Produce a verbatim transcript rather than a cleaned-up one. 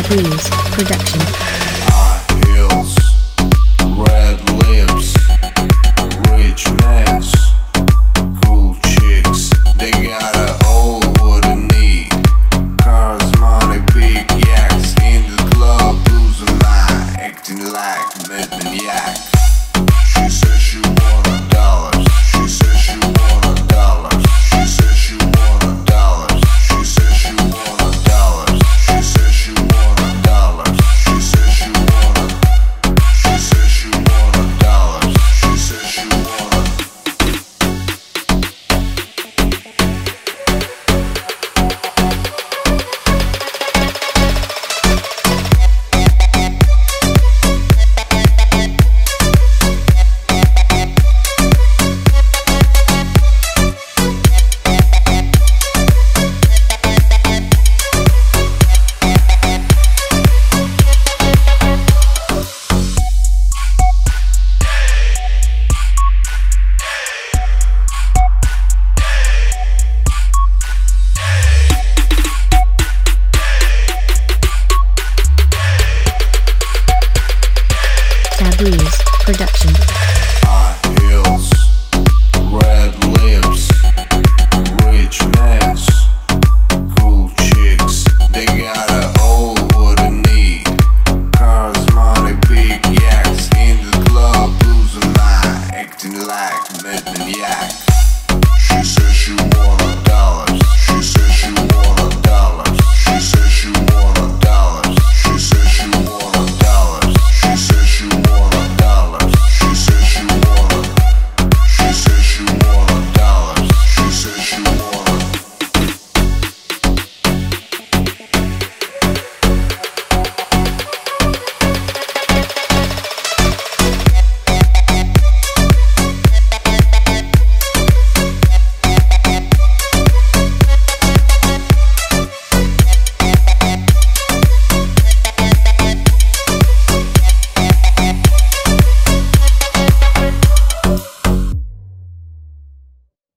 Taboos Production. High heels, red lips, rich mans, cool chicks. They got a all what I need. Cars, money, big yaks. In the club, losing my acting like mad maniac. She says she want dollars. She says she want dollars. She says she want dollars. She says she want dollars. She says she want dollars. She says she want. She says she want dollars. She says she want. Taboos Production.